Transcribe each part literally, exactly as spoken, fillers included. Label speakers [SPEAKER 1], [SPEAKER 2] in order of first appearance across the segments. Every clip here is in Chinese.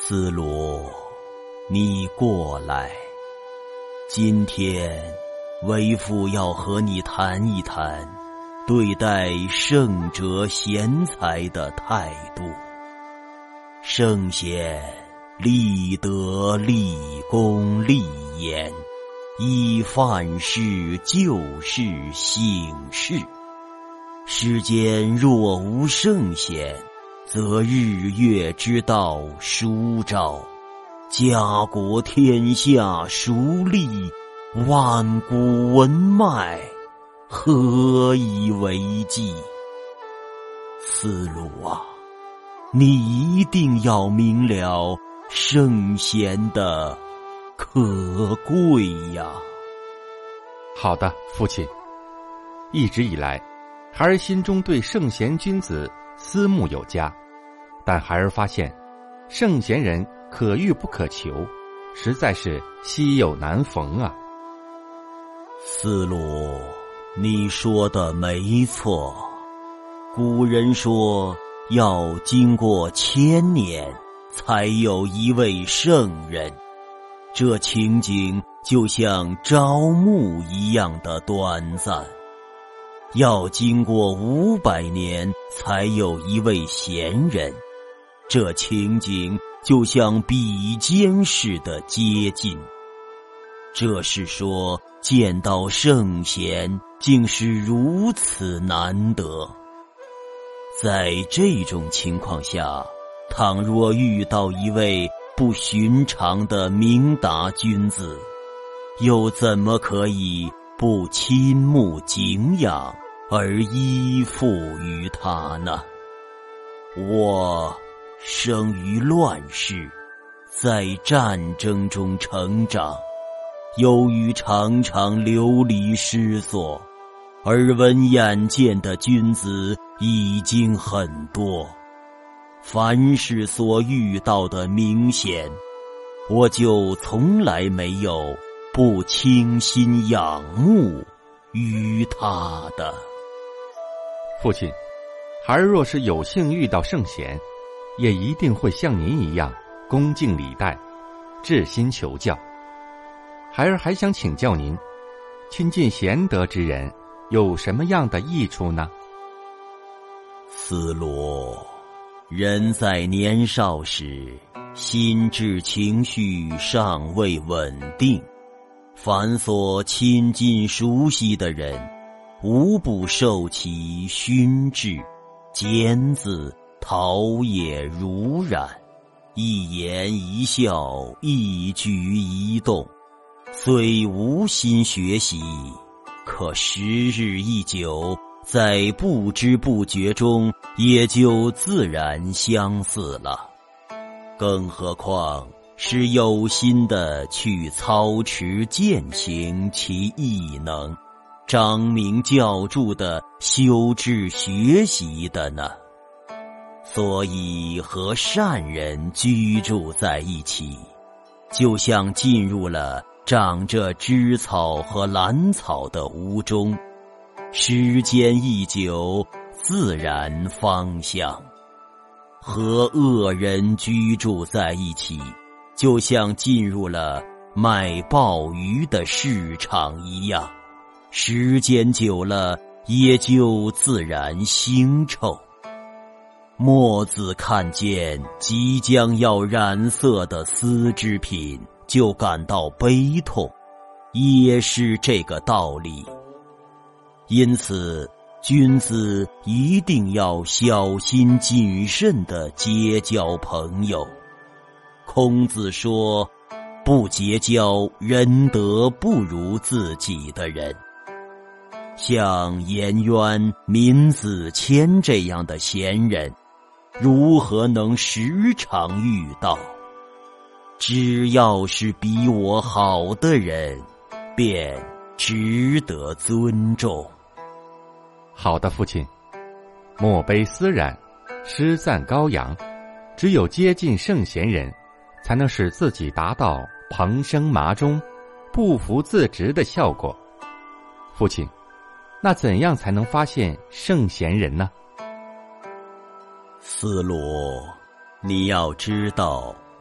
[SPEAKER 1] 斯罗，你过来。今天为父要和你谈一谈对待圣哲贤才的态度。圣贤立德立功立言，以范式就事行事。世间若无圣贤，则日月之道殊昭，家国天下孰立，万古文脉何以为继？思路啊，你一定要明了圣贤的可贵呀。
[SPEAKER 2] 好的，父亲。一直以来，孩儿心中对圣贤君子思慕有加，但孩儿发现圣贤人可遇不可求，实在是稀有难逢啊。
[SPEAKER 1] 思路，你说的没错。古人说要经过千年才有一位圣人，这情景就像朝暮一样的短暂。要经过五百年才有一位贤人，这情景就像比肩似的接近。这是说见到圣贤竟是如此难得。在这种情况下，倘若遇到一位不寻常的明达君子，又怎么可以不倾慕敬仰而依附于他呢？我生于乱世，在战争中成长，由于常常流离失所，耳闻眼见的君子已经很多。凡是所遇到的明显，我就从来没有不倾心仰慕于他的。
[SPEAKER 2] 父亲，孩儿若是有幸遇到圣贤，也一定会像您一样恭敬礼待，至心求教。孩儿还想请教您，亲近贤德之人有什么样的益处呢？
[SPEAKER 1] 思罗，人在年少时，心智情绪尚未稳定，凡所亲近熟悉的人，无不受其熏制、尖字、陶冶如染，一言一笑，一举一动，虽无心学习，可时日一久，在不知不觉中也就自然相似了。更何况是有心的去操持践行其艺能，彰明教著的修治学习的呢？所以和善人居住在一起，就像进入了长着枝草和兰草的屋中，时间一久，自然芳香。和恶人居住在一起，就像进入了卖鲍鱼的市场一样，时间久了，也就自然腥臭。墨子看见即将要染色的丝织品，就感到悲痛，也是这个道理。因此，君子一定要小心谨慎地结交朋友。孔子说，不结交仁德不如自己的人。像颜渊、闵子骞这样的贤人，如何能时常遇到？只要是比我好的人，便值得尊重。
[SPEAKER 2] 好的，父亲。墨悲思然，诗赞高扬，只有接近圣贤人，才能使自己达到蓬生麻中，不服自直的效果。父亲，那怎样才能发现圣贤人呢？
[SPEAKER 1] 思罗，你要知道，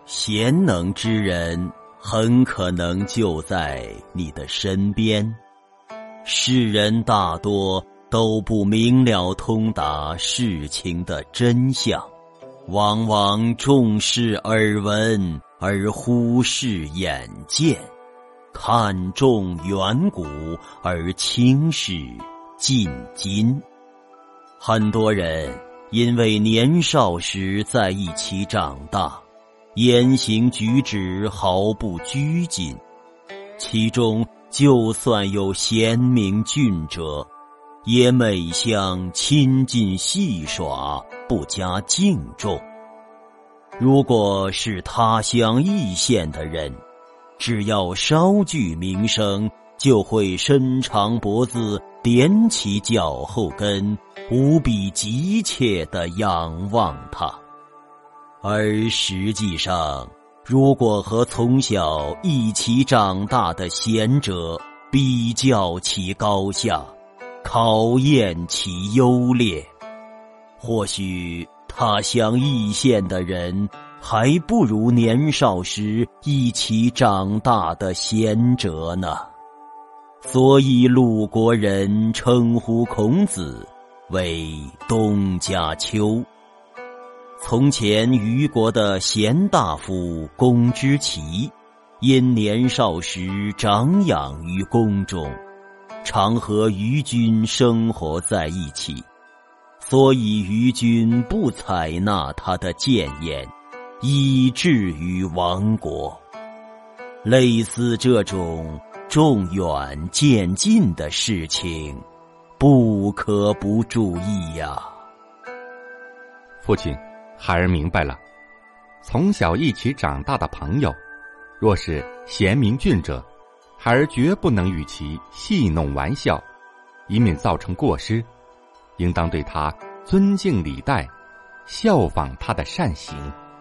[SPEAKER 1] 贤能之人很可能就在你的身边。世人大多都不明了通达事情的真相，往往重视耳闻而忽视眼见，看重远古而轻视近今。很多人因为年少时在一起长大，言行举止毫不拘谨，其中就算有贤明俊者，也每向亲近戏耍，不加敬重。如果是他乡异县的人，只要稍具名声，就会伸长脖子，踮起脚后跟，无比急切地仰望他。而实际上，如果和从小一起长大的贤者比较其高下，考验其优劣，或许他乡异县的人还不如年少时一起长大的贤者呢。所以鲁国人称呼孔子为东家丘。从前虞国的贤大夫公之奇，因年少时长养于宫中，常和虞君生活在一起，所以虞君不采纳他的谏言，以至于亡国。类似这种重远渐近的事情，不可不注意呀。
[SPEAKER 2] 父亲，孩儿明白了。从小一起长大的朋友，若是贤明俊者，孩儿绝不能与其戏弄玩笑，以免造成过失，应当对他尊敬礼待，效仿他的善行。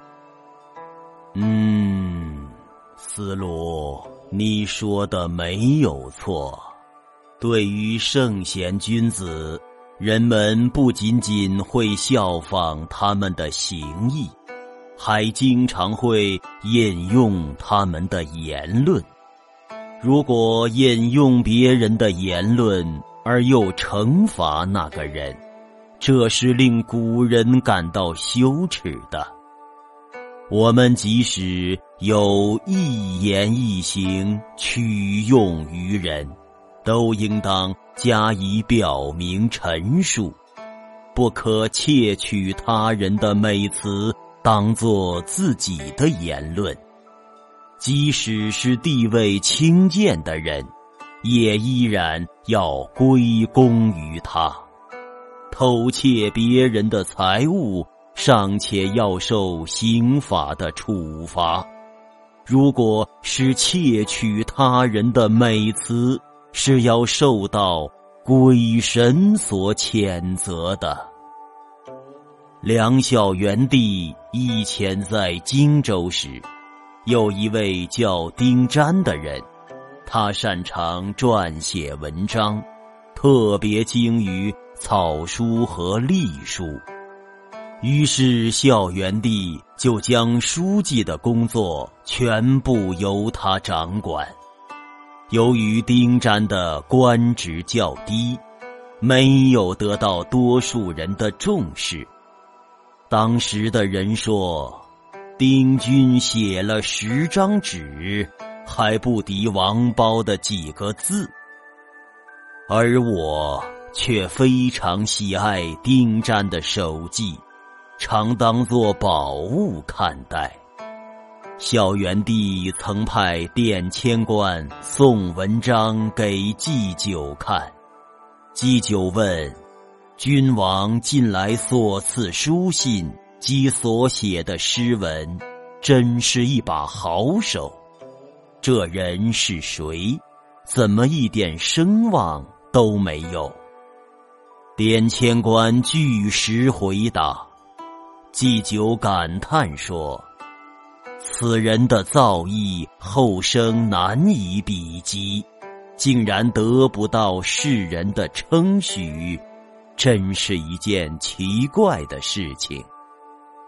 [SPEAKER 1] 嗯，思路，你说的没有错。对于圣贤君子，人们不仅仅会效仿他们的行义，还经常会引用他们的言论。如果引用别人的言论而又惩罚那个人，这是令古人感到羞耻的。我们即使有一言一行取用于人，都应当加以表明陈述，不可窃取他人的美词当作自己的言论。即使是地位轻贱的人，也依然要归功于他。偷窃别人的财物，尚且要受刑法的处罚，如果是窃取他人的美词，是要受到鬼神所谴责的。梁孝元帝以前在荆州时，有一位叫丁瞻的人，他擅长撰写文章，特别精于草书和隶书。于是孝元帝就将书记的工作全部由他掌管。由于丁瞻的官职较低，没有得到多数人的重视。当时的人说，丁君写了十张纸，还不敌王褒的几个字。而我却非常喜爱丁瞻的手记，常当作宝物看待。孝元帝曾派殿签官送文章给祭酒看，祭酒问：君王近来所赐书信及所写的诗文，真是一把好手。这人是谁？怎么一点声望都没有？殿签官据实回答。祭酒感叹说：此人的造诣后生难以比及，竟然得不到世人的称许，真是一件奇怪的事情。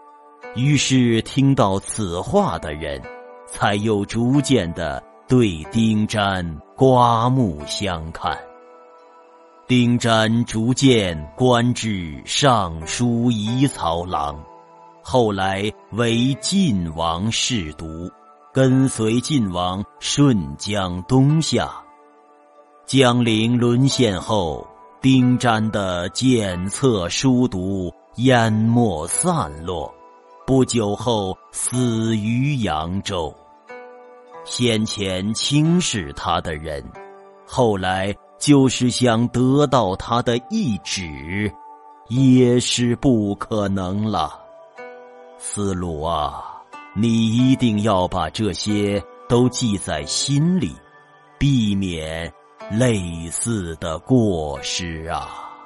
[SPEAKER 1] 于是听到此话的人，才又逐渐地对丁瞻刮目相看。丁瞻逐渐官至尚书仪曹郎，后来为晋王侍读，跟随晋王顺江东下。江陵沦陷后，丁瞻的检测书读淹没散落，不久后死于扬州。先前轻视他的人，后来就是想得到他的一旨，也是不可能了。思路啊，你一定要把这些都记在心里，避免类似的过失啊。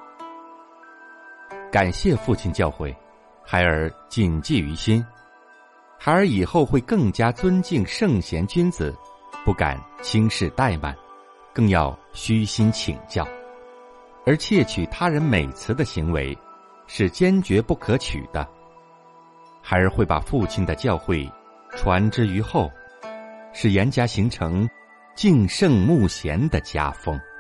[SPEAKER 2] 感谢父亲教诲，孩儿谨记于心。孩儿以后会更加尊敬圣贤君子，不敢轻视怠慢，更要虚心请教。而窃取他人美词的行为是坚决不可取的。孩儿会把父亲的教诲传之于后，使严家形成敬圣慕贤的家风。